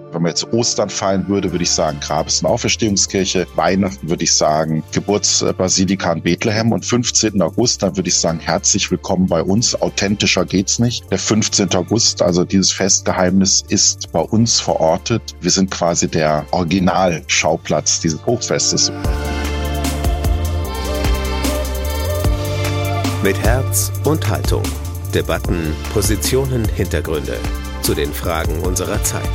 Wenn man jetzt Ostern feiern würde, würde ich sagen Grabes- und Auferstehungskirche. Weihnachten würde ich sagen Geburtsbasilika in Bethlehem. Und 15. August, dann würde ich sagen herzlich willkommen bei uns. Authentischer geht's nicht. Der 15. August, also dieses Festgeheimnis ist bei uns verortet. Wir sind quasi der Originalschauplatz dieses Hochfestes. Mit Herz und Haltung. Debatten, Positionen, Hintergründe zu den Fragen unserer Zeit.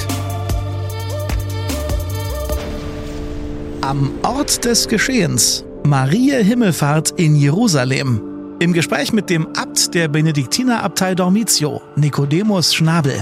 Am Ort des Geschehens. Mariä Himmelfahrt in Jerusalem. Im Gespräch mit dem Abt der Benediktinerabtei Dormitio, Nikodemus Schnabel.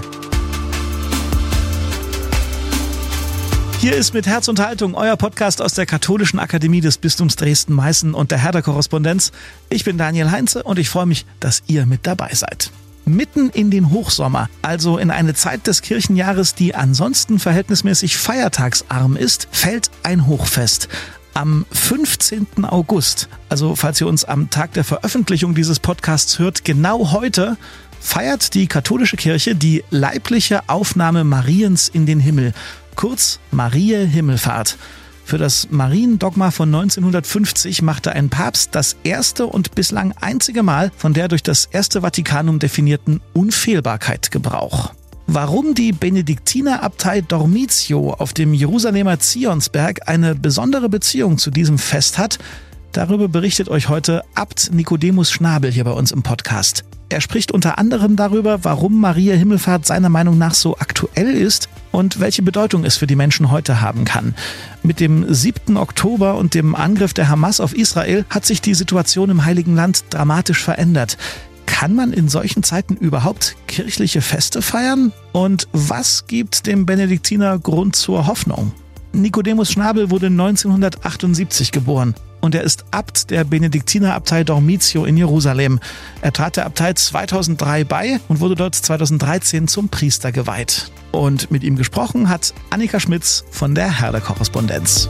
Hier ist mit Herz und Haltung euer Podcast aus der Katholischen Akademie des Bistums Dresden-Meißen und der Herder-Korrespondenz. Ich bin Daniel Heinze und ich freue mich, dass ihr mit dabei seid. Mitten in den Hochsommer, also in eine Zeit des Kirchenjahres, die ansonsten verhältnismäßig feiertagsarm ist, fällt ein Hochfest. Am 15. August, also falls ihr uns am Tag der Veröffentlichung dieses Podcasts hört, genau heute feiert die katholische Kirche die leibliche Aufnahme Mariens in den Himmel, kurz Mariä Himmelfahrt. Für das Mariendogma von 1950 machte ein Papst das erste und bislang einzige Mal von der durch das Erste Vatikanum definierten Unfehlbarkeit Gebrauch. Warum die Benediktinerabtei Dormitio auf dem Jerusalemer Zionsberg eine besondere Beziehung zu diesem Fest hat, darüber berichtet euch heute Abt Nikodemus Schnabel hier bei uns im Podcast. Er spricht unter anderem darüber, warum Mariä Himmelfahrt seiner Meinung nach so aktuell ist und welche Bedeutung es für die Menschen heute haben kann. Mit dem 7. Oktober und dem Angriff der Hamas auf Israel hat sich die Situation im Heiligen Land dramatisch verändert. Kann man in solchen Zeiten überhaupt kirchliche Feste feiern? Und was gibt dem Benediktiner Grund zur Hoffnung? Nikodemus Schnabel wurde 1978 geboren. Und er ist Abt der Benediktinerabtei Dormitio in Jerusalem. Er trat der Abtei 2003 bei und wurde dort 2013 zum Priester geweiht. Und mit ihm gesprochen hat Annika Schmitz von der Herder-Korrespondenz.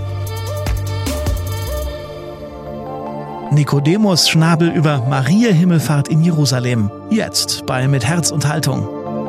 Nikodemus Schnabel über Mariä Himmelfahrt in Jerusalem. Jetzt bei Mit Herz und Haltung.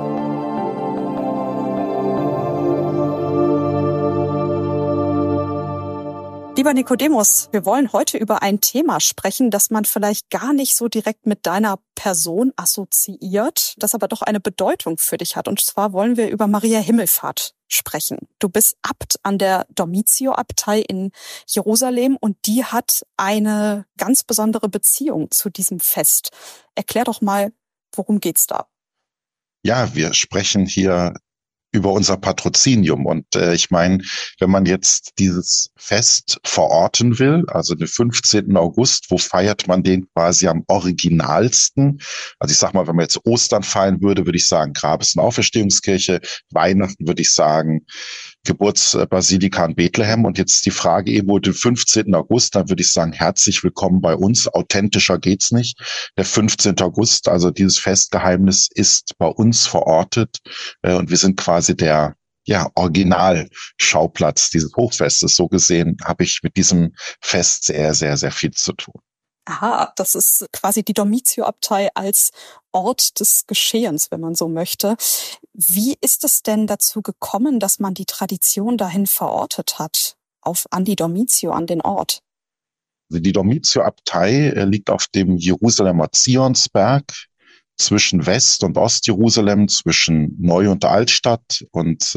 Lieber Nikodemus, wir wollen heute über ein Thema sprechen, das man vielleicht gar nicht so direkt mit deiner Person assoziiert, das aber doch eine Bedeutung für dich hat. Und zwar wollen wir über Mariä Himmelfahrt sprechen. Du bist Abt an der Dormitio-Abtei in Jerusalem und die hat eine ganz besondere Beziehung zu diesem Fest. Erklär doch mal, worum geht's da? Ja, wir sprechen hier über unser Patrozinium. Und ich meine, wenn man jetzt dieses Fest verorten will, also den 15. August, wo feiert man den quasi am originalsten? Also ich sag mal, wenn man jetzt Ostern feiern würde, würde ich sagen Grabes- und Auferstehungskirche. Weihnachten würde ich sagen Geburtsbasilika in Bethlehem. Und jetzt die Frage eben, den 15. August, dann würde ich sagen herzlich willkommen bei uns. Authentischer geht's nicht. Der 15. August, also dieses Festgeheimnis ist bei uns verortet. Und wir sind quasi der Originalschauplatz dieses Hochfestes. So gesehen habe ich mit diesem Fest sehr, sehr, sehr viel zu tun. Aha, das ist quasi die Dormitio-Abtei als Ort des Geschehens, wenn man so möchte. Wie ist es denn dazu gekommen, dass man die Tradition dahin verortet hat, an die Dormitio, an den Ort? Also die Dormitio-Abtei liegt auf dem Jerusalemer Zionsberg zwischen West- und Ostjerusalem, zwischen Neu- und Altstadt. Und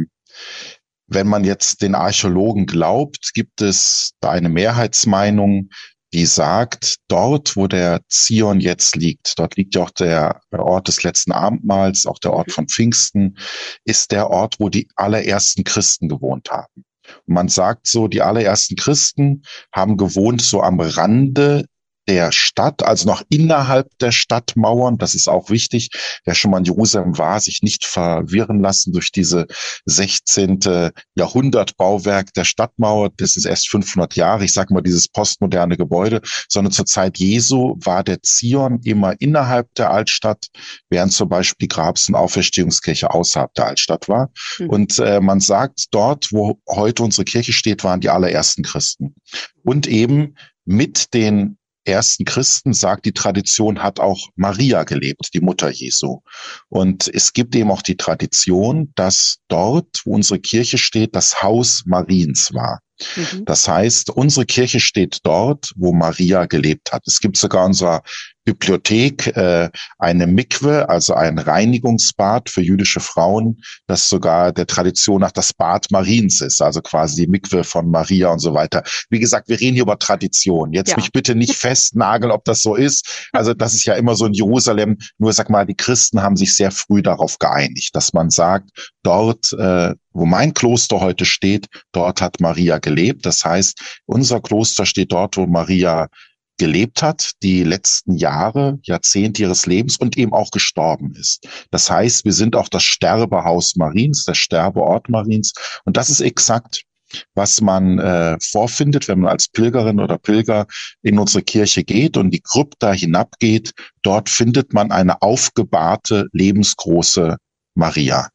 wenn man jetzt den Archäologen glaubt, gibt es da eine Mehrheitsmeinung, die sagt, dort, wo der Zion jetzt liegt, dort liegt ja auch der Ort des letzten Abendmahls, auch der Ort von Pfingsten, ist der Ort, wo die allerersten Christen gewohnt haben. Und man sagt so, die allerersten Christen haben gewohnt so am Rande der Stadt, also noch innerhalb der Stadtmauern. Das ist auch wichtig. Wer schon mal in Jerusalem war, sich nicht verwirren lassen durch diese 16. Jahrhundert Bauwerk der Stadtmauer. Das ist erst 500 Jahre. Ich sage mal dieses postmoderne Gebäude, sondern zur Zeit Jesu war der Zion immer innerhalb der Altstadt, während zum Beispiel die Grabes- und Auferstehungskirche außerhalb der Altstadt war. Und man sagt, dort, wo heute unsere Kirche steht, waren die allerersten Christen. Und eben mit den ersten Christen, sagt die Tradition, hat auch Maria gelebt, die Mutter Jesu. Und es gibt eben auch die Tradition, dass dort, wo unsere Kirche steht, das Haus Mariens war. Das heißt, unsere Kirche steht dort, wo Maria gelebt hat. Es gibt sogar in unserer Bibliothek eine Mikwe, also ein Reinigungsbad für jüdische Frauen, das sogar der Tradition nach das Bad Mariens ist, also quasi die Mikwe von Maria und so weiter. Wie gesagt, wir reden hier über Tradition. Jetzt mich bitte nicht festnageln, ob das so ist. Also das ist ja immer so in Jerusalem. Nur sag mal, die Christen haben sich sehr früh darauf geeinigt, dass man sagt, dort, wo mein Kloster heute steht, dort hat Maria gelebt. Das heißt, unser Kloster steht dort, wo Maria gelebt hat, die letzten Jahre, Jahrzehnte ihres Lebens und eben auch gestorben ist. Das heißt, wir sind auch das Sterbehaus Mariens, der Sterbeort Mariens. Und das ist exakt, was man vorfindet, wenn man als Pilgerin oder Pilger in unsere Kirche geht und die Krypta hinabgeht. Dort findet man eine aufgebahrte, lebensgroße Maria.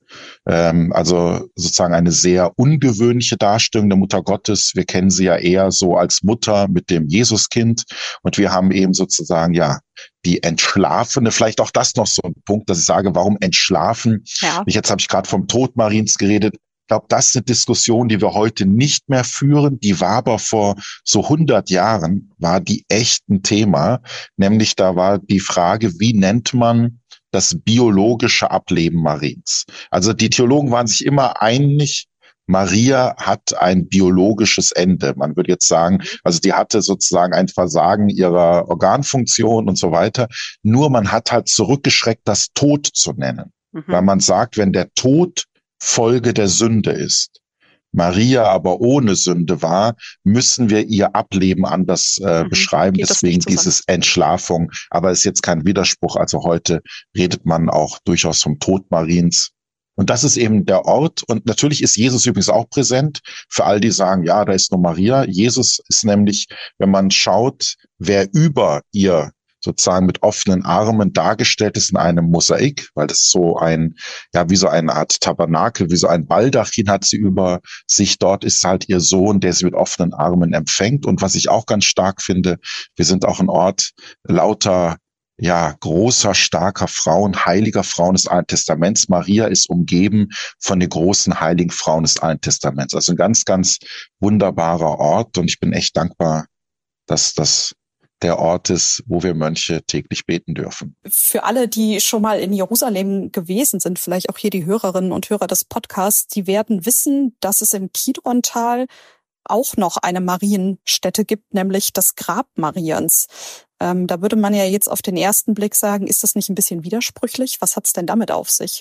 Also sozusagen eine sehr ungewöhnliche Darstellung der Mutter Gottes. Wir kennen sie ja eher so als Mutter mit dem Jesuskind. Und wir haben eben sozusagen, ja, die Entschlafene, vielleicht auch das noch so ein Punkt, dass ich sage, warum entschlafen? Ja. Jetzt habe ich gerade vom Tod Mariens geredet. Ich glaube, das ist eine Diskussion, die wir heute nicht mehr führen. Die war aber vor so 100 Jahren, war die echt ein Thema. Nämlich da war die Frage, wie nennt man das biologische Ableben Mariens? Also die Theologen waren sich immer einig, Maria hat ein biologisches Ende. Man würde jetzt sagen, also die hatte sozusagen ein Versagen ihrer Organfunktion und so weiter. Nur man hat halt zurückgeschreckt, das Tod zu nennen. Weil man sagt, wenn der Tod Folge der Sünde ist, Maria aber ohne Sünde war, müssen wir ihr Ableben anders beschreiben. Deswegen dieses Entschlafung. Aber ist jetzt kein Widerspruch. Also heute redet man auch durchaus vom Tod Mariens. Und das ist eben der Ort. Und natürlich ist Jesus übrigens auch präsent. Für all die sagen, ja, da ist nur Maria. Jesus ist nämlich, wenn man schaut, wer über ihr sozusagen mit offenen Armen dargestellt ist in einem Mosaik, weil das so ein, ja, wie so eine Art Tabernakel, wie so ein Baldachin hat sie über sich. Dort ist halt ihr Sohn, der sie mit offenen Armen empfängt. Und was ich auch ganz stark finde, wir sind auch ein Ort lauter, ja, großer, starker Frauen, heiliger Frauen des Alten Testaments. Maria ist umgeben von den großen heiligen Frauen des Alten Testaments. Also ein ganz, ganz wunderbarer Ort. Und ich bin echt dankbar, dass das der Ort ist, wo wir Mönche täglich beten dürfen. Für alle, die schon mal in Jerusalem gewesen sind, vielleicht auch hier die Hörerinnen und Hörer des Podcasts, die werden wissen, dass es im Kidrontal auch noch eine Marienstätte gibt, nämlich das Grab Mariens. Da würde man ja jetzt auf den ersten Blick sagen, ist das nicht ein bisschen widersprüchlich? Was hat's denn damit auf sich?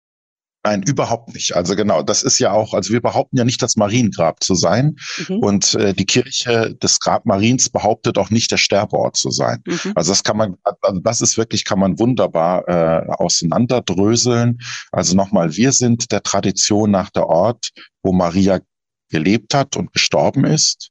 Nein, überhaupt nicht. Also genau, das ist ja auch, also wir behaupten ja nicht, das Mariengrab zu sein. Und die Kirche des Grab Mariens behauptet auch nicht, der Sterbeort zu sein. Also das kann man, also das ist wirklich, kann man wunderbar auseinanderdröseln. Also nochmal, wir sind der Tradition nach der Ort, wo Maria gelebt hat und gestorben ist.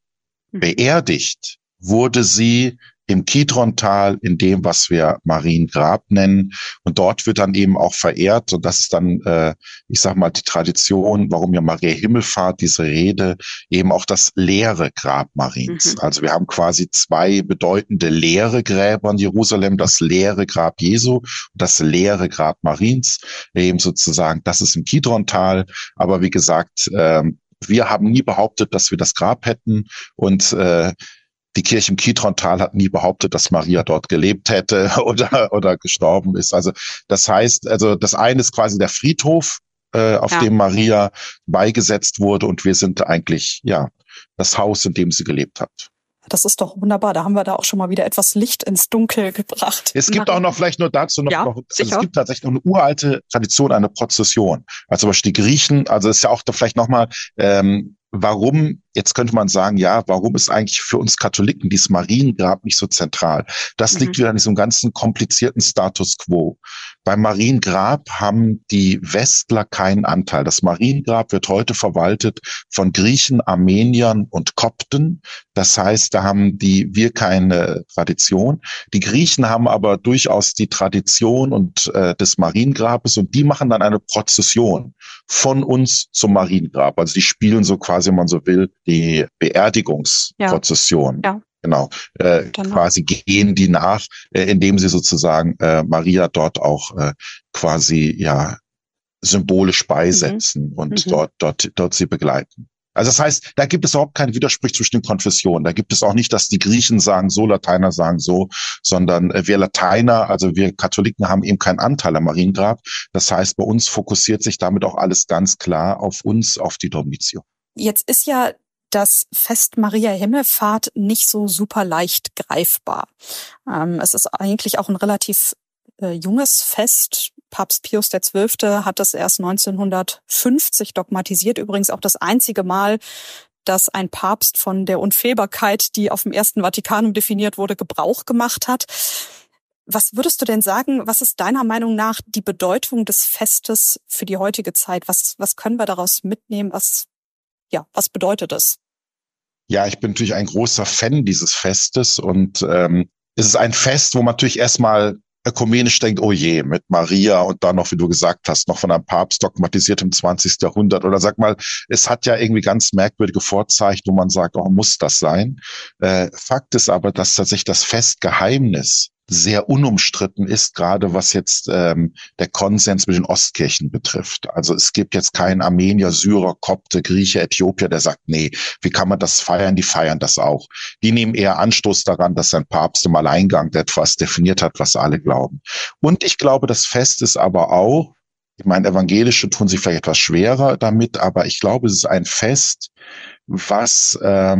Beerdigt wurde sie im Kidrontal, in dem, was wir Mariengrab nennen. Und dort wird dann eben auch verehrt. Und das ist dann, ich sag mal, die Tradition, warum ja Maria Himmelfahrt, diese Rede, eben auch das leere Grab Mariens. Also wir haben quasi zwei bedeutende leere Gräber in Jerusalem, das leere Grab Jesu und das leere Grab Mariens. Eben sozusagen, das ist im Kidrontal. Aber wie gesagt, wir haben nie behauptet, dass wir das Grab hätten. Und die Kirche im Kidrontal hat nie behauptet, dass Maria dort gelebt hätte oder gestorben ist. Also das heißt, also das eine ist quasi der Friedhof, auf dem Maria beigesetzt wurde, und wir sind eigentlich, ja, das Haus, in dem sie gelebt hat. Das ist doch wunderbar. Da haben wir da auch schon mal wieder etwas Licht ins Dunkel gebracht. Es gibt auch noch, vielleicht nur dazu noch, also es gibt tatsächlich noch eine uralte Tradition, eine Prozession. Also zum Beispiel die Griechen, also ist ja auch da vielleicht nochmal, warum, jetzt könnte man sagen, ja, warum ist eigentlich für uns Katholiken dieses Mariengrab nicht so zentral? Das liegt wieder an diesem ganzen komplizierten Status quo. Beim Mariengrab haben die Westler keinen Anteil. Das Mariengrab wird heute verwaltet von Griechen, Armeniern und Kopten. Das heißt, da haben wir keine Tradition. Die Griechen haben aber durchaus die Tradition und des Mariengrabes, und die machen dann eine Prozession von uns zum Mariengrab. Also die spielen so quasi, wenn man so will, die Beerdigungsprozession. Genau, quasi gehen die nach, indem sie sozusagen Maria dort auch quasi symbolisch beisetzen und dort sie begleiten. Also das heißt, da gibt es überhaupt keinen Widerspruch zwischen den Konfessionen. Da gibt es auch nicht, dass die Griechen sagen so, Lateiner sagen so, sondern wir Lateiner, also wir Katholiken haben eben keinen Anteil am Mariengrab. Das heißt, bei uns fokussiert sich damit auch alles ganz klar auf uns, auf die Domitio. Jetzt ist ja das Fest Maria Himmelfahrt nicht so super leicht greifbar. Es ist eigentlich auch ein relativ junges Fest. Papst Pius XII. Hat das erst 1950 dogmatisiert. Übrigens auch das einzige Mal, dass ein Papst von der Unfehlbarkeit, die auf dem Ersten Vatikanum definiert wurde, Gebrauch gemacht hat. Was würdest du denn sagen, was ist deiner Meinung nach die Bedeutung des Festes für die heutige Zeit? Was können wir daraus mitnehmen? Was bedeutet es? Ja, ich bin natürlich ein großer Fan dieses Festes und es ist ein Fest, wo man natürlich erstmal ökumenisch denkt, oh je, mit Maria und dann noch, wie du gesagt hast, noch von einem Papst dogmatisiert im 20. Jahrhundert. Oder sag mal, es hat ja irgendwie ganz merkwürdige Vorzeichen, wo man sagt, oh, muss das sein? Fakt ist aber, dass tatsächlich das Festgeheimnis sehr unumstritten ist, gerade was jetzt der Konsens mit den Ostkirchen betrifft. Also es gibt jetzt keinen Armenier, Syrer, Kopte, Grieche, Äthiopier, der sagt, nee, wie kann man das feiern? Die feiern das auch. Die nehmen eher Anstoß daran, dass ein Papst im Alleingang etwas definiert hat, was alle glauben. Und ich glaube, das Fest ist aber auch, ich meine, Evangelische tun sich vielleicht etwas schwerer damit, aber ich glaube, es ist ein Fest, was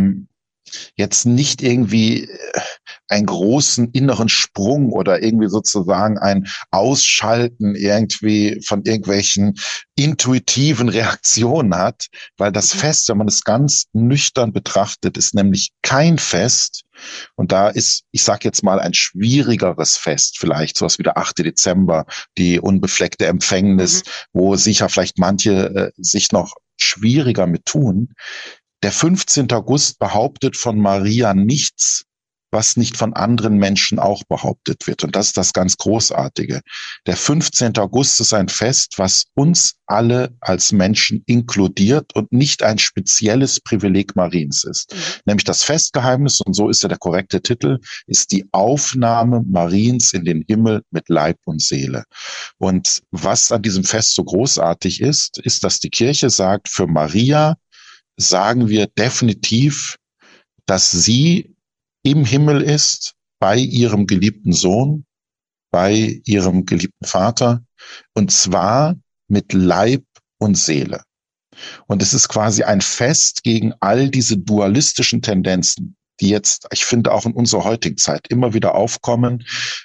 jetzt nicht irgendwie einen großen inneren Sprung oder irgendwie sozusagen ein Ausschalten irgendwie von irgendwelchen intuitiven Reaktionen hat, weil das Fest, wenn man es ganz nüchtern betrachtet, ist nämlich kein Fest. Und da ist, ich sage jetzt mal, ein schwierigeres Fest, vielleicht sowas wie der 8. Dezember, die unbefleckte Empfängnis, wo sicher vielleicht manche sich noch schwieriger mit tun. Der 15. August behauptet von Maria nichts, was nicht von anderen Menschen auch behauptet wird. Und das ist das ganz Großartige. Der 15. August ist ein Fest, was uns alle als Menschen inkludiert und nicht ein spezielles Privileg Mariens ist. Nämlich das Festgeheimnis, und so ist ja der korrekte Titel, ist die Aufnahme Mariens in den Himmel mit Leib und Seele. Und was an diesem Fest so großartig ist, ist, dass die Kirche sagt, für Maria sagen wir definitiv, dass sie im Himmel ist, bei ihrem geliebten Sohn, bei ihrem geliebten Vater, und zwar mit Leib und Seele. Und es ist quasi ein Fest gegen all diese dualistischen Tendenzen, die jetzt, ich finde, auch in unserer heutigen Zeit immer wieder aufkommen.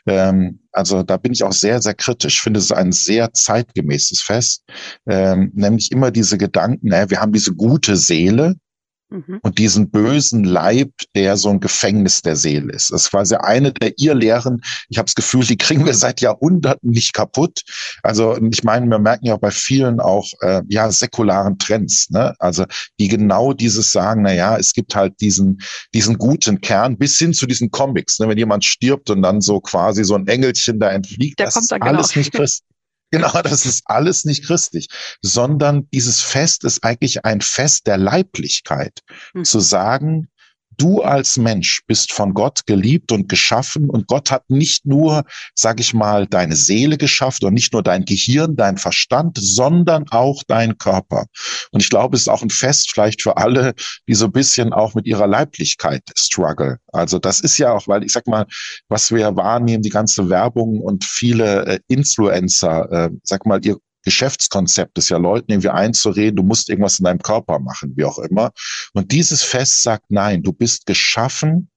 Also da bin ich auch sehr, sehr kritisch. Ich finde, es ist ein sehr zeitgemäßes Fest, nämlich immer diese Gedanken, wir haben diese gute Seele und diesen bösen Leib, der so ein Gefängnis der Seele ist. Das ist quasi eine der Irrlehren. Ich habe das Gefühl, die kriegen wir seit Jahrhunderten nicht kaputt. Also ich meine, wir merken ja bei vielen auch säkularen Trends, ne? Also die genau dieses sagen, es gibt halt diesen guten Kern bis hin zu diesen Comics, ne? Wenn jemand stirbt und dann so quasi so ein Engelchen da entfliegt, der das kommt ist da alles nicht christlich. Genau, das ist alles nicht christlich, sondern dieses Fest ist eigentlich ein Fest der Leiblichkeit. Zu sagen, du als Mensch bist von Gott geliebt und geschaffen und Gott hat nicht nur, sag ich mal, deine Seele geschaffen und nicht nur dein Gehirn, dein Verstand, sondern auch dein Körper. Und ich glaube, es ist auch ein Fest vielleicht für alle, die so ein bisschen auch mit ihrer Leiblichkeit struggle. Also das ist ja auch, weil ich sag mal, was wir wahrnehmen, die ganze Werbung und viele Influencer, ihr Geschäftskonzept ist ja, Leuten irgendwie einzureden, du musst irgendwas in deinem Körper machen, wie auch immer. Und dieses Fest sagt, nein, du bist geschaffen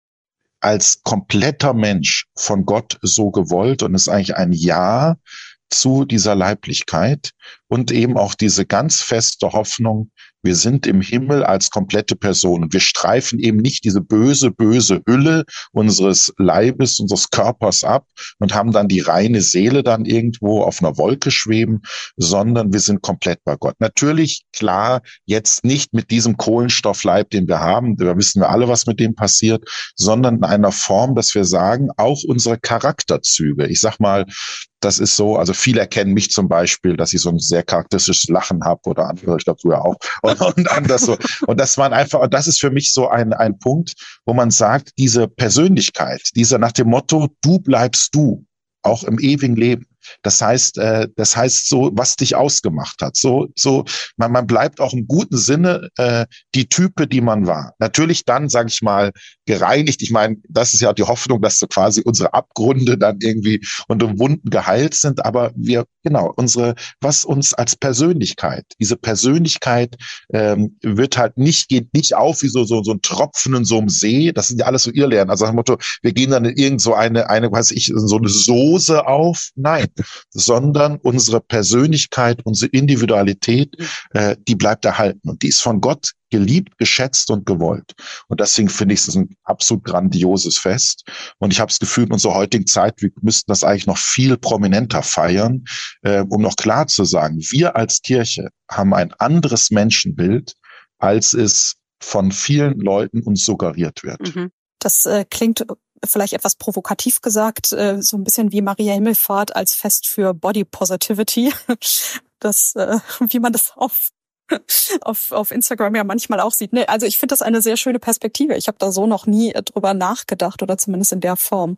als kompletter Mensch von Gott so gewollt und ist eigentlich ein Ja zu dieser Leiblichkeit und eben auch diese ganz feste Hoffnung, wir sind im Himmel als komplette Person und wir streifen eben nicht diese böse, böse Hülle unseres Leibes, unseres Körpers ab und haben dann die reine Seele dann irgendwo auf einer Wolke schweben, sondern wir sind komplett bei Gott. Natürlich, klar, jetzt nicht mit diesem Kohlenstoffleib, den wir haben, da wissen wir alle, was mit dem passiert, sondern in einer Form, dass wir sagen, auch unsere Charakterzüge. Ich sag mal, das ist so, also viele erkennen mich zum Beispiel, dass ich so ein sehr charakteristisches Lachen habe oder andere, ich glaube du ja auch. Und und das so. Und das waren einfach, und das ist für mich so ein Punkt, wo man sagt, diese Persönlichkeit, dieser nach dem Motto, du bleibst du, auch im ewigen Leben. Das heißt so, was dich ausgemacht hat. Man bleibt auch im guten Sinne die Type, die man war. Natürlich dann, sage ich mal, gereinigt. Ich meine, das ist ja die Hoffnung, dass so quasi unsere Abgründe dann irgendwie und Wunden geheilt sind. Aber was uns als Persönlichkeit, diese Persönlichkeit geht nicht auf wie so ein Tropfen in so einem See. Das sind ja alles so Irrlehren. Also nach dem Motto, wir gehen dann in irgend so so eine Soße auf. Nein. Sondern unsere Persönlichkeit, unsere Individualität, die bleibt erhalten. Und die ist von Gott geliebt, geschätzt und gewollt. Und deswegen finde ich es ein absolut grandioses Fest. Und ich habe das Gefühl, in unserer heutigen Zeit, wir müssten das eigentlich noch viel prominenter feiern, um noch klar zu sagen, wir als Kirche haben ein anderes Menschenbild, als es von vielen Leuten uns suggeriert wird. Das klingt vielleicht etwas provokativ gesagt, so ein bisschen wie Maria Himmelfahrt als Fest für Body Positivity. Das, wie man das auf Instagram ja manchmal auch sieht. Also ich finde das eine sehr schöne Perspektive. Ich habe da so noch nie drüber nachgedacht oder zumindest in der Form.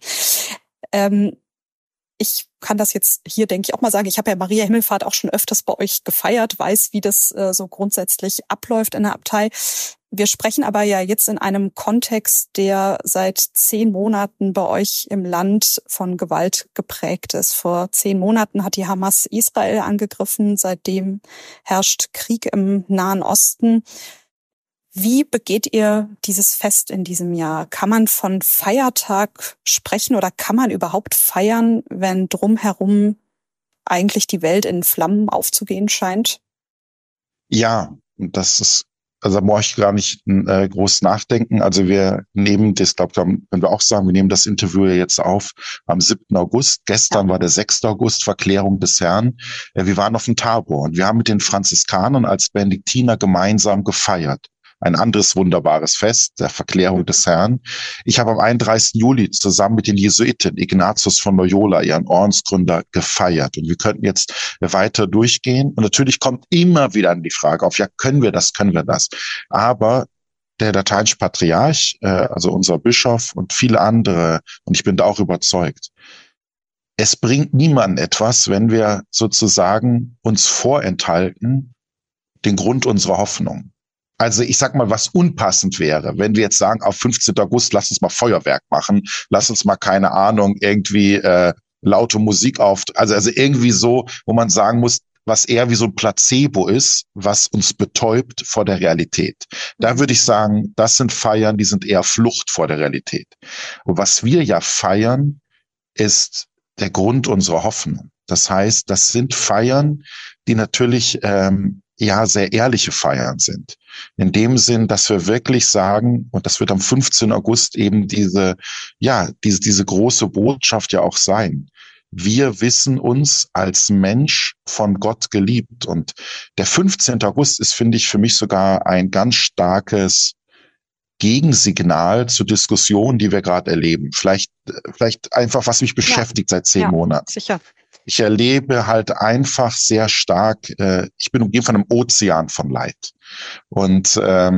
Ich kann das jetzt hier, denke ich, auch mal sagen. Ich habe ja Maria Himmelfahrt auch schon öfters bei euch gefeiert, weiß, wie das so grundsätzlich abläuft in der Abtei. Wir sprechen aber ja jetzt in einem Kontext, der seit 10 Monaten bei euch im Land von Gewalt geprägt ist. Vor 10 Monaten hat die Hamas Israel angegriffen. Seitdem herrscht Krieg im Nahen Osten. Wie begeht ihr dieses Fest in diesem Jahr? Kann man von Feiertag sprechen oder kann man überhaupt feiern, wenn drumherum eigentlich die Welt in Flammen aufzugehen scheint? Ja, das ist, also da brauche ich gar nicht groß nachdenken. Also wir nehmen das, glaube ich, können wir auch sagen, wir nehmen das Interview jetzt auf am 7. August. Gestern war der 6. August, Verklärung des Herrn. Wir waren auf dem Tabor und wir haben mit den Franziskanern als Benediktiner gemeinsam gefeiert. Ein anderes wunderbares Fest, der Verklärung des Herrn. Ich habe am 31. Juli zusammen mit den Jesuiten Ignatius von Loyola, ihren Ordensgründer, gefeiert. Und wir könnten jetzt weiter durchgehen. Und natürlich kommt immer wieder an die Frage auf, ja, können wir das? Aber der lateinische Patriarch, also unser Bischof und viele andere, und ich bin da auch überzeugt, es bringt niemandem etwas, wenn wir sozusagen uns vorenthalten, den Grund unserer Hoffnung. Also ich sag mal, was unpassend wäre, wenn wir jetzt sagen, auf 15. August, lass uns mal Feuerwerk machen, lass uns mal, keine Ahnung, irgendwie laute Musik also irgendwie so, wo man sagen muss, was eher wie so ein Placebo ist, was uns betäubt vor der Realität. Da würde ich sagen, das sind Feiern, die sind eher Flucht vor der Realität. Und was wir ja feiern, ist der Grund unserer Hoffnung. Das heißt, das sind Feiern, die natürlich sehr ehrliche Feiern sind. In dem Sinn, dass wir wirklich sagen, und das wird am 15. August eben diese große Botschaft ja auch sein. Wir wissen uns als Mensch von Gott geliebt. Und der 15. August ist, finde ich, für mich sogar ein ganz starkes Gegensignal zur Diskussion, die wir gerade erleben. Vielleicht einfach, was mich beschäftigt seit 10 Monaten. Sicher. Ich erlebe halt einfach sehr stark, ich bin umgeben von einem Ozean von Leid. Und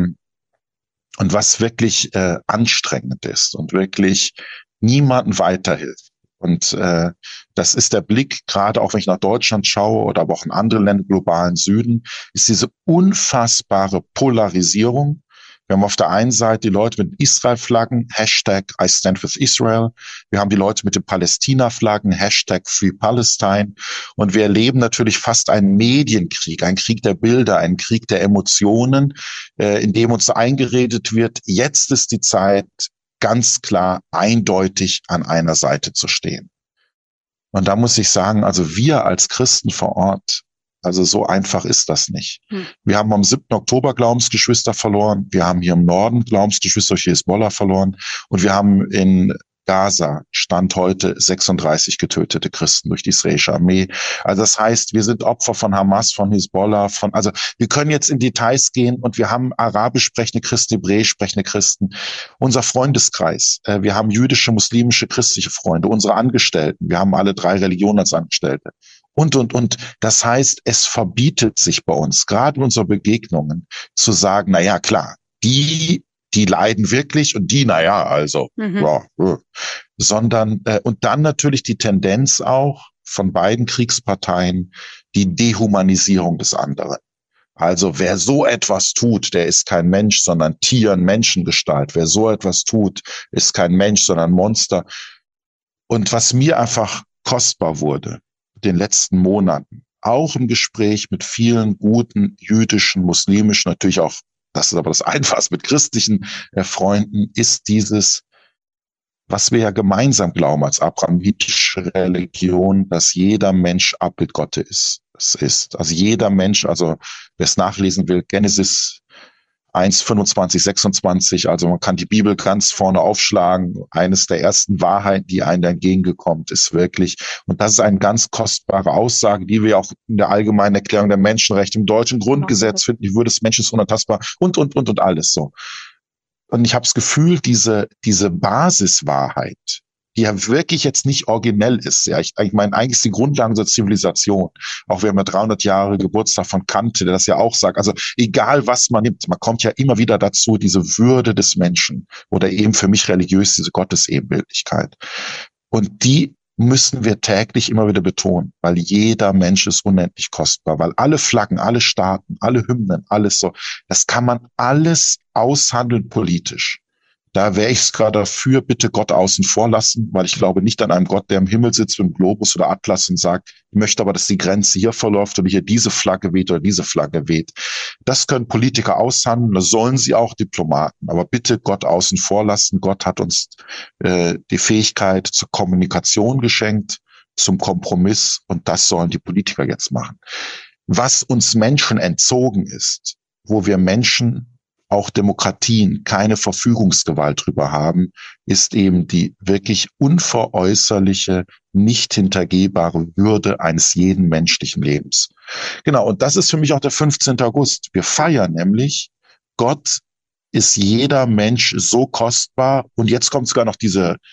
was wirklich anstrengend ist und wirklich niemandem weiterhilft. Und das ist der Blick, gerade auch wenn ich nach Deutschland schaue oder aber auch in andere Länder globalen Süden, ist diese unfassbare Polarisierung. Wir haben auf der einen Seite die Leute mit Israel-Flaggen, Hashtag I stand with Israel. Wir haben die Leute mit den Palästina-Flaggen, Hashtag Free Palestine. Und wir erleben natürlich fast einen Medienkrieg, einen Krieg der Bilder, einen Krieg der Emotionen, in dem uns eingeredet wird, jetzt ist die Zeit, ganz klar, eindeutig an einer Seite zu stehen. Und da muss ich sagen, also wir als Christen vor Ort, also so einfach ist das nicht. Wir haben am 7. Oktober Glaubensgeschwister verloren. Wir haben hier im Norden Glaubensgeschwister durch Hisbollah verloren. Und wir haben in Gaza Stand heute 36 getötete Christen durch die israelische Armee. Also das heißt, wir sind Opfer von Hamas, von Hisbollah, also wir können jetzt in Details gehen und wir haben arabisch sprechende Christen, hebräisch sprechende Christen. Unser Freundeskreis, wir haben jüdische, muslimische, christliche Freunde, unsere Angestellten, wir haben alle 3 Religionen als Angestellte. Und. Das heißt, es verbietet sich bei uns, gerade in unseren Begegnungen, zu sagen, na ja, klar, die leiden wirklich und die, na ja, also, ja, sondern, und dann natürlich die Tendenz auch von beiden Kriegsparteien, die Dehumanisierung des anderen. Also wer so etwas tut, der ist kein Mensch, sondern Tier in Menschengestalt. Wer so etwas tut, ist kein Mensch, sondern Monster. Und was mir einfach kostbar wurde, in den letzten Monaten, auch im Gespräch mit vielen guten jüdischen, muslimischen, natürlich auch, das ist aber das Einfachste, mit christlichen Freunden, ist dieses, was wir ja gemeinsam glauben als abrahamitische Religion, dass jeder Mensch Abbild Gottes ist. Also jeder Mensch, also wer es nachlesen will, Genesis 1, 25, 26, also man kann die Bibel ganz vorne aufschlagen. Eines der ersten Wahrheiten, die einem entgegengekommen ist wirklich, und das ist eine ganz kostbare Aussage, die wir auch in der allgemeinen Erklärung der Menschenrechte im deutschen Grundgesetz finden, die Würde des Menschen ist unantastbar und alles so. Und ich habe das Gefühl, diese Basiswahrheit, die ja wirklich jetzt nicht originell ist. Ja, ich meine, eigentlich ist die Grundlage unserer Zivilisation. Auch wir haben ja 300 Jahre Geburtstag von Kant, der das ja auch sagt. Also egal, was man nimmt, man kommt ja immer wieder dazu, diese Würde des Menschen oder eben für mich religiös diese Gottesebenbildlichkeit. Und die müssen wir täglich immer wieder betonen, weil jeder Mensch ist unendlich kostbar, weil alle Flaggen, alle Staaten, alle Hymnen, alles so, das kann man alles aushandeln politisch. Da wäre ich sogar dafür, bitte Gott außen vor lassen, weil ich glaube nicht an einen Gott, der im Himmel sitzt mit dem Globus oder Atlas und sagt, ich möchte aber, dass die Grenze hier verläuft oder hier diese Flagge weht oder diese Flagge weht. Das können Politiker aushandeln, das sollen sie auch, Diplomaten. Aber bitte Gott außen vor lassen. Gott hat uns die Fähigkeit zur Kommunikation geschenkt, zum Kompromiss, und das sollen die Politiker jetzt machen. Was uns Menschen entzogen ist, wo wir Menschen, auch Demokratien, keine Verfügungsgewalt drüber haben, ist eben die wirklich unveräußerliche, nicht hintergehbare Würde eines jeden menschlichen Lebens. Genau, und das ist für mich auch der 15. August. Wir feiern nämlich, Gott ist jeder Mensch so kostbar, und jetzt kommt sogar noch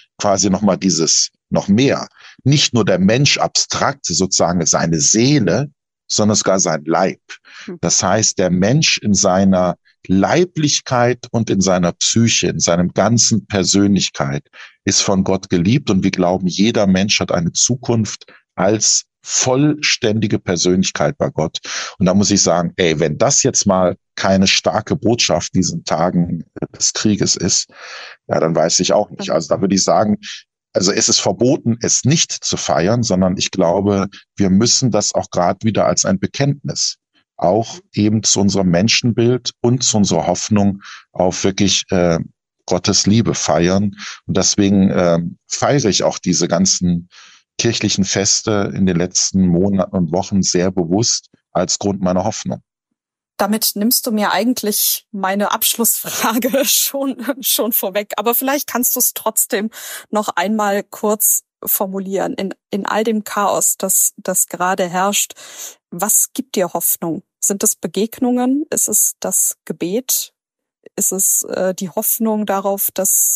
noch mehr. Nicht nur der Mensch abstrakt, sozusagen seine Seele, sondern sogar sein Leib. Das heißt, der Mensch in seiner Leiblichkeit und in seiner Psyche, in seinem ganzen Persönlichkeit ist von Gott geliebt, und wir glauben, jeder Mensch hat eine Zukunft als vollständige Persönlichkeit bei Gott. Und da muss ich sagen, wenn das jetzt mal keine starke Botschaft diesen Tagen des Krieges ist, ja, dann weiß ich auch nicht. Also da würde ich sagen, also es ist verboten, es nicht zu feiern, sondern ich glaube, wir müssen das auch gerade wieder als ein Bekenntnis auch eben zu unserem Menschenbild und zu unserer Hoffnung auf wirklich Gottes Liebe feiern. Und deswegen feiere ich auch diese ganzen kirchlichen Feste in den letzten Monaten und Wochen sehr bewusst als Grund meiner Hoffnung. Damit nimmst du mir eigentlich meine Abschlussfrage schon vorweg. Aber vielleicht kannst du es trotzdem noch einmal kurz formulieren. In all dem Chaos, das gerade herrscht, was gibt dir Hoffnung? Sind es Begegnungen? Ist es das Gebet? Ist es die Hoffnung darauf, dass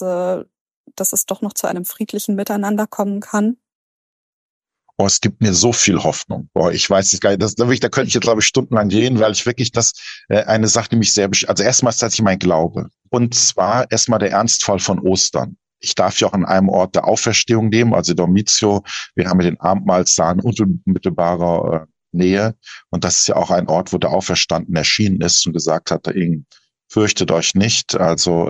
es doch noch zu einem friedlichen Miteinander kommen kann? Oh, es gibt mir so viel Hoffnung. Ich weiß es gar nicht. Da könnte ich jetzt, glaube ich, stundenlang reden, weil ich wirklich eine Sache, die mich sehr also erstmal ist tatsächlich mein Glaube. Und zwar erstmal der Ernstfall von Ostern. Ich darf ja auch an einem Ort der Auferstehung nehmen, also Dormitio. Wir haben ja den Abendmahlsaal in unmittelbarer Nähe. Und das ist ja auch ein Ort, wo der Auferstanden erschienen ist und gesagt hat, fürchtet euch nicht. Also,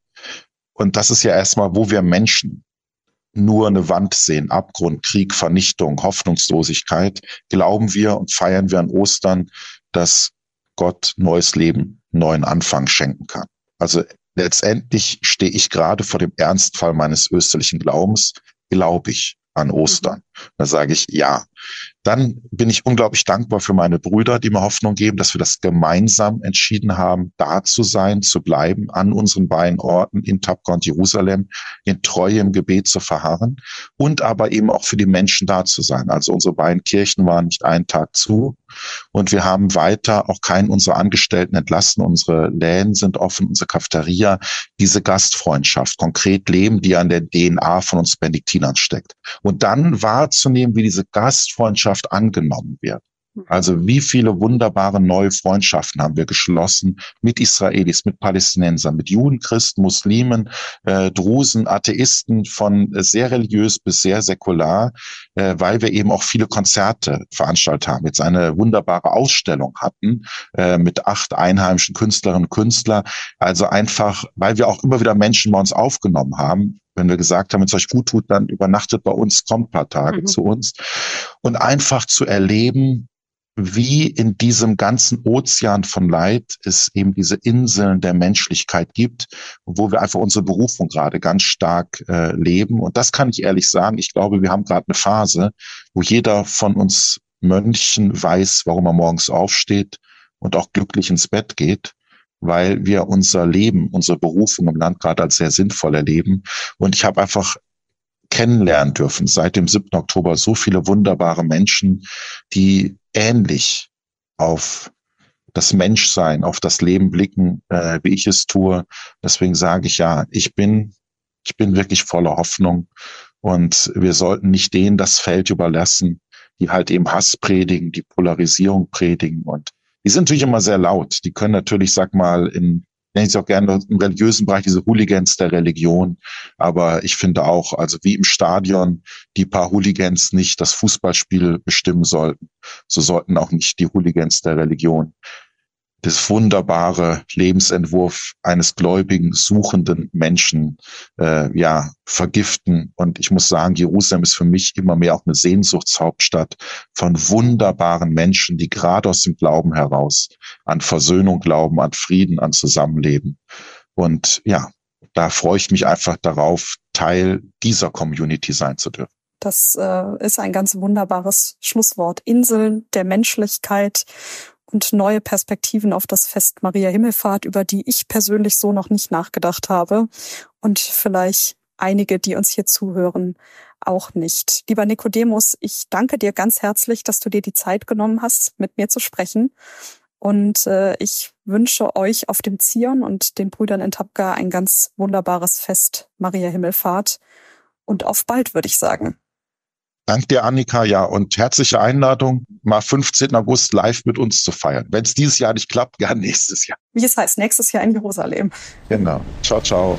und das ist ja erstmal, wo wir Menschen nur eine Wand sehen, Abgrund, Krieg, Vernichtung, Hoffnungslosigkeit, glauben wir und feiern wir an Ostern, dass Gott neues Leben, neuen Anfang schenken kann. Also letztendlich stehe ich gerade vor dem Ernstfall meines österlichen Glaubens, glaube ich an Ostern. Da sage ich ja. Dann bin ich unglaublich dankbar für meine Brüder, die mir Hoffnung geben, dass wir das gemeinsam entschieden haben, da zu sein, zu bleiben, an unseren beiden Orten in Tabqa und Jerusalem, in Treue im Gebet zu verharren und aber eben auch für die Menschen da zu sein. Also unsere beiden Kirchen waren nicht einen Tag zu, Und wir haben weiter auch keinen unserer Angestellten entlassen. Unsere Läden sind offen, unsere Cafeteria. Diese Gastfreundschaft konkret leben, die an der DNA von uns Benediktinern steckt. Und dann wahrzunehmen, wie diese Gastfreundschaft angenommen wird. Also wie viele wunderbare neue Freundschaften haben wir geschlossen mit Israelis, mit Palästinensern, mit Juden, Christen, Muslimen, Drusen, Atheisten, von sehr religiös bis sehr säkular, weil wir eben auch viele Konzerte veranstaltet haben. Jetzt eine wunderbare Ausstellung hatten mit 8 einheimischen Künstlerinnen und Künstlern. Also einfach, weil wir auch immer wieder Menschen bei uns aufgenommen haben. Wenn wir gesagt haben, wenn es euch gut tut, dann übernachtet bei uns, kommt ein paar Tage zu uns. Und einfach zu erleben, wie in diesem ganzen Ozean von Leid es eben diese Inseln der Menschlichkeit gibt, wo wir einfach unsere Berufung gerade ganz stark leben. Und das kann ich ehrlich sagen. Ich glaube, wir haben gerade eine Phase, wo jeder von uns Mönchen weiß, warum er morgens aufsteht und auch glücklich ins Bett geht, weil wir unser Leben, unsere Berufung im Land gerade als sehr sinnvoll erleben. Und ich habe einfach kennenlernen dürfen seit dem 7. Oktober so viele wunderbare Menschen, die ähnlich auf das Menschsein, auf das Leben blicken, wie ich es tue. Deswegen sage ich ja, ich bin wirklich voller Hoffnung und wir sollten nicht denen das Feld überlassen, die halt eben Hass predigen, die Polarisierung predigen und die sind natürlich immer sehr laut. Die können natürlich, sag mal, nenne ich es auch gerne im religiösen Bereich, diese Hooligans der Religion. Aber ich finde auch, also wie im Stadion die paar Hooligans nicht das Fußballspiel bestimmen sollten, so sollten auch nicht die Hooligans der Religion das wunderbare Lebensentwurf eines gläubigen, suchenden Menschen vergiften. Und ich muss sagen, Jerusalem ist für mich immer mehr auch eine Sehnsuchtshauptstadt von wunderbaren Menschen, die gerade aus dem Glauben heraus an Versöhnung glauben, an Frieden, an Zusammenleben. Und ja, da freue ich mich einfach darauf, Teil dieser Community sein zu dürfen. Das ist ein ganz wunderbares Schlusswort. Inseln der Menschlichkeit und neue Perspektiven auf das Fest Maria Himmelfahrt, über die ich persönlich so noch nicht nachgedacht habe und vielleicht einige, die uns hier zuhören, auch nicht. Lieber Nikodemus, ich danke dir ganz herzlich, dass du dir die Zeit genommen hast, mit mir zu sprechen. Und ich wünsche euch auf dem Zion und den Brüdern in Tabqa ein ganz wunderbares Fest Maria Himmelfahrt. Und auf bald, würde ich sagen. Dank dir, Annika, ja, und herzliche Einladung, mal 15. August live mit uns zu feiern. Wenn es dieses Jahr nicht klappt, gern nächstes Jahr. Wie es heißt, nächstes Jahr in Jerusalem. Genau. Ciao, ciao.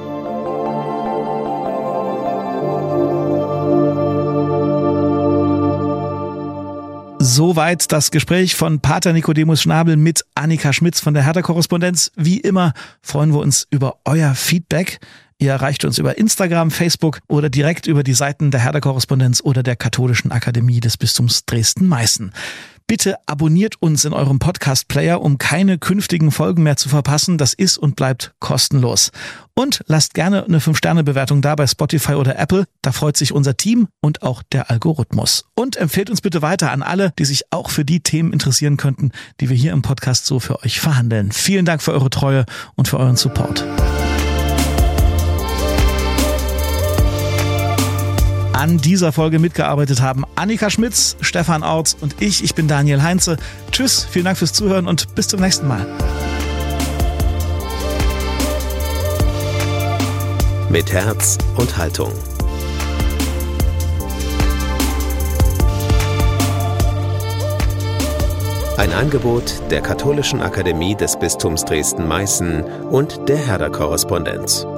Soweit das Gespräch von Pater Nikodemus Schnabel mit Annika Schmitz von der Hertha-Korrespondenz. Wie immer freuen wir uns über euer Feedback. Ihr erreicht uns über Instagram, Facebook oder direkt über die Seiten der Hertha-Korrespondenz oder der Katholischen Akademie des Bistums Dresden-Meißen. Bitte abonniert uns in eurem Podcast-Player, um keine künftigen Folgen mehr zu verpassen. Das ist und bleibt kostenlos. Und lasst gerne eine 5-Sterne-Bewertung da bei Spotify oder Apple. Da freut sich unser Team und auch der Algorithmus. Und empfehlt uns bitte weiter an alle, die sich auch für die Themen interessieren könnten, die wir hier im Podcast so für euch verhandeln. Vielen Dank für eure Treue und für euren Support. An dieser Folge mitgearbeitet haben Annika Schmitz, Stefan Orts und ich bin Daniel Heinze. Tschüss, vielen Dank fürs Zuhören und bis zum nächsten Mal. Mit Herz und Haltung. Ein Angebot der Katholischen Akademie des Bistums Dresden-Meißen und der Hertha-Korrespondenz.